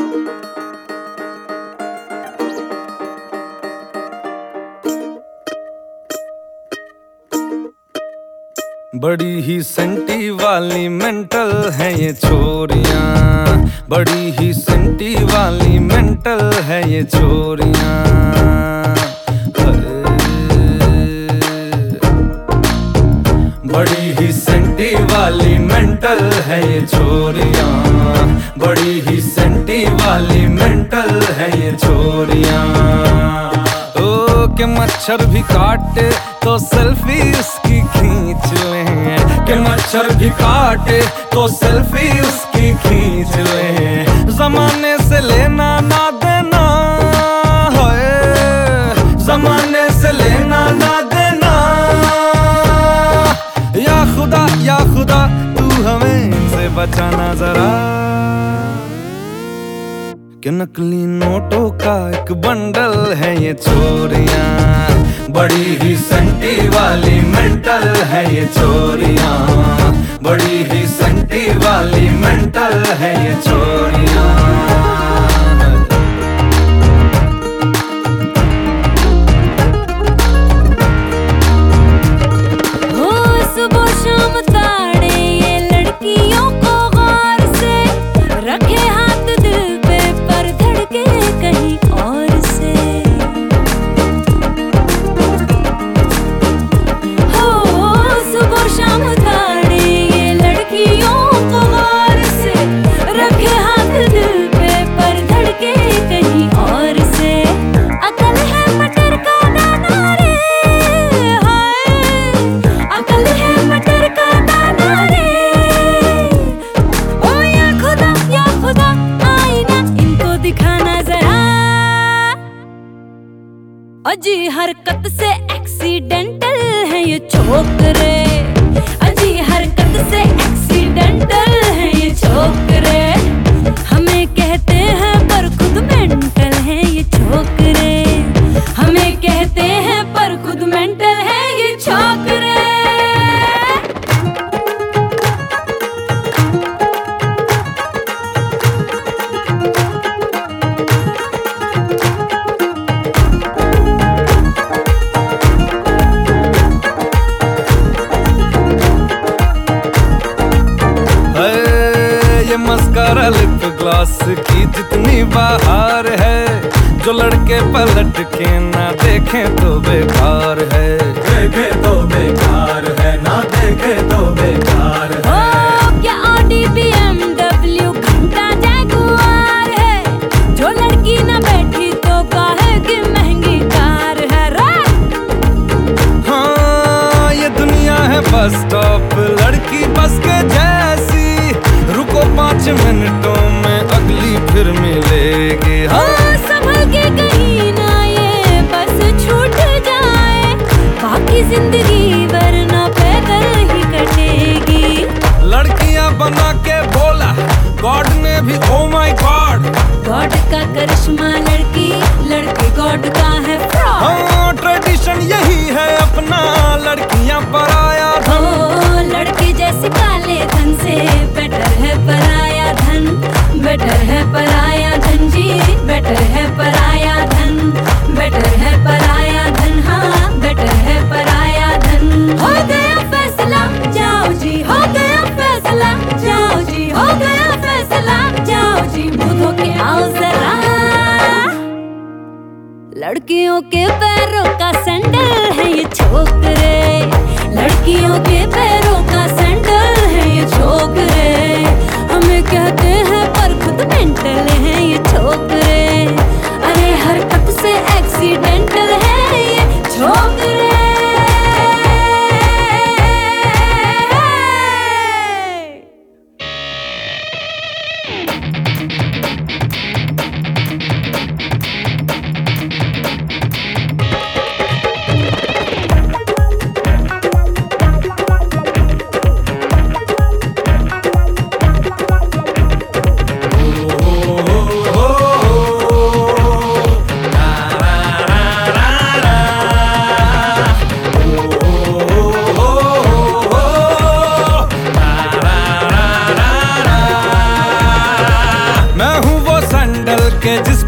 बड़ी ही सेंटी वाली मेंटल है ये छोरियां, बड़ी ही सेंटी वाली मेंटल है ये छोरियां। बड़ी ही सेंटी वाली मेंटल है ये छोरियां, बड़ी ही सेंटी वाली मेंटल है ये छोरियां। ओ के मच्छर भी काटे तो सेल्फी उसकी खींच लें, के मच्छर भी काटे तो सेल्फी उसकी खींच लें। जमाने से लेना ना देना है, जमाने से लेना ना देना। या खुदा तू हमें इनसे बचाना जरा, कि नकली नोटों का एक बंडल है ये चोरियां। बड़ी ही सेंटी वाली मेंटल है ये चोरियां, बड़ी ही सेंटी वाली मेंटल है ये चोरियां। अजी हरकत से एक्सीडेंटल है ये छोकरे, अजी हरकत से एक्सीडेंटल है ये छोकरे। हमें कहते हैं पर खुद मेंटल है ये छोकरे, हमें कहते हैं पर खुद मेंटल है ये छोकरे। मस्कारा लिप ग्लॉस की जितनी बाहर है, जो लड़के पलट के ना देखें तो बेकार है। देखे तो बेकार है, ना देखे तो बेकार है। ओ क्या ऑडी BMW घंटा जैगुआर है, जो लड़की ना बैठी तो कहेगी महंगी कार है रे। हाँ ये दुनिया है बस स्टॉप, लड़की बस के जैसी। रुको 5 मिनटों में अगली फिर मिलेगी। हाँ संभल के कहीं ना ये बस छूट जाए, बाकी जिंदगी वरना पैदल ही कटेगी। लड़कियां बना के बोला गॉड ने भी, ओ माय गॉड। गॉड का करिश्मा लड़की, लड़के गॉड का है फ्रॉड। हाँ ट्रेडिशन यही है अपना, लड़कियां पराया धन। ओ लड़के जैसे काले धन से बेटर है पराया धन, बेटर है पराया धन जी, बेटर है पराया धन, बेटर है पराया धन। हाँ बेटर है पराया धन। हो गया फैसला जाओ जी, हो गया फैसला जाओ जी, हो गया फैसला जाओ जी, मुंह धो के आओ जरा। लड़कियों के पैरों का सैंडल है ये छोकरे, लड़कियों के पैरों का सैंडल है ये छोकरे। हमें कहते हैं पर खुद मेंटल है ये छोकरे, अरे हरकत से एक्सीडेंटल है ये छोकरे।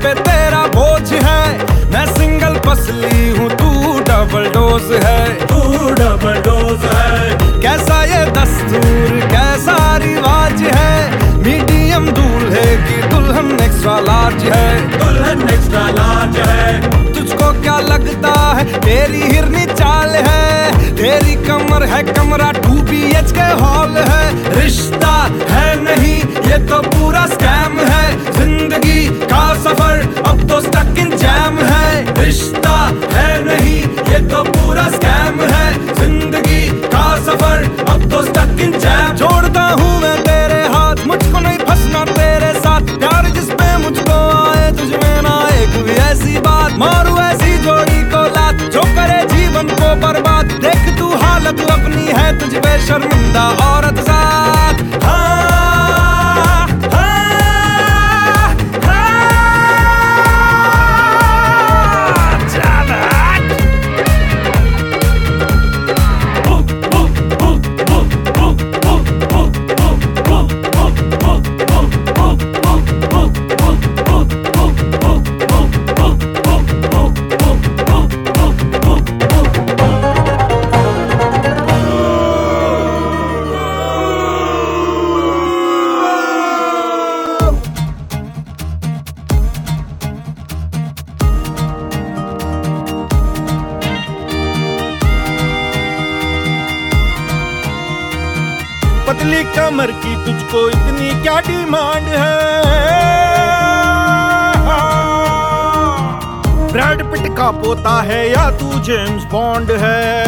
पे तेरा बोझ है, मैं सिंगल पसली हूँ तू डबल डोज है। तू डबल डोज है। कैसा ये दस्तूर कैसा रिवाज है, मीडियम दूल्हे की दुल्हन एक्स्ट्रा लार्ज है। दुल्हन एक्स्ट्रा लार्ज है। तुझको क्या लगता है तेरी हिरनी चाल है, तेरी कमर है कमरा 2 BHK हॉल है। रिश्ता है नहीं ये तो पूरा स्कैम है, जिंदगी का सफर अब तो स्टक इन जैम है। रिश्ता है नहीं ये तो पूरा स्कैम है, जिंदगी का सफर अब तो स्टक इन जैम। जोड़ता हूँ मैं तेरे हाथ, मुझको नहीं फंसना तेरे साथ, प्यार जिसपे मुझको आए तुझमें ना एक भी ऐसी बात। मारू ऐसी जोड़ी को लात जो करे जीवन को बर्बाद, देख तू हालत अपनी है तुझ पे शर्मिंदा औरत साथ। हाँ, हाँ, हाँ, चल हट। पतली कमर की तुझको इतनी क्या डिमांड है, ब्रैड पिट का पोता है या तू जेम्स बॉन्ड है।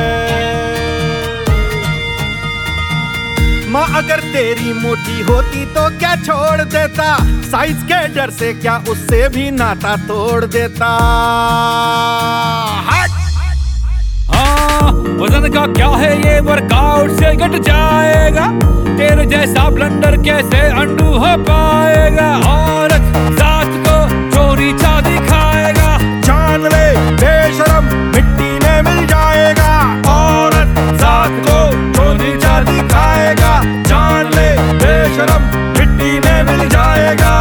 माँ अगर तेरी मोटी होती तो क्या छोड़ देता, साइज के डर से क्या उससे भी नाता तोड़ देता। हट। वजन का क्या है ये वर्कआउट से घट जाएगा, तेरे जैसा ब्लंडर कैसे अंडू हो पाएगा। औरत जात को चोरी चा दिखाएगा, जान ले बेशरम मिट्टी में मिल जाएगा। औरत जात को चोरी चा दिखाएगा, जान ले बेशरम मिट्टी में मिल जाएगा।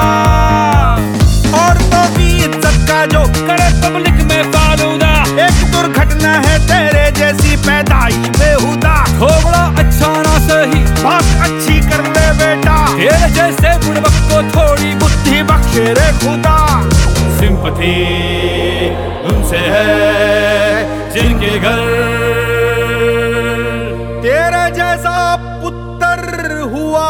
औरतों की इज्जत का जो करे पब्लिक में फालूदा, एक दुर्घटना है तेरे जैसी पैदाइश बेहुदा। थोड़ा अच्छा ना सही बात अच्छी कर ले बेटा, तेरे जैसे बुड़बक को थोड़ी बुद्धि बख्शे रे खुदा। सिंपथी उनसे है जिनके घर तेरे जैसा पुत्र हुआ।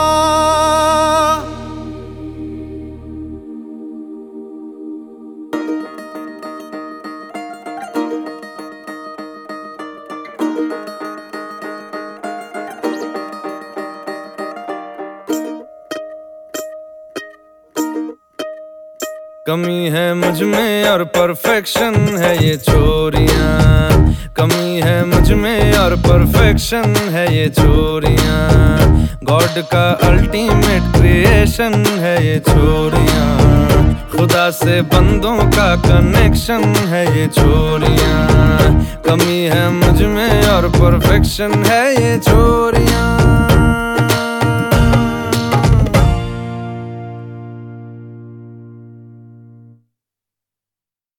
कमी है मुझ में और परफेक्शन है ये चोरियां, कमी है मुझ में और परफेक्शन है ये चोरियां। गॉड का अल्टीमेट क्रिएशन है ये चोरियां, खुदा से बंदों का कनेक्शन है ये चोरियां। कमी है मुझ में और परफेक्शन है ये चोरियां।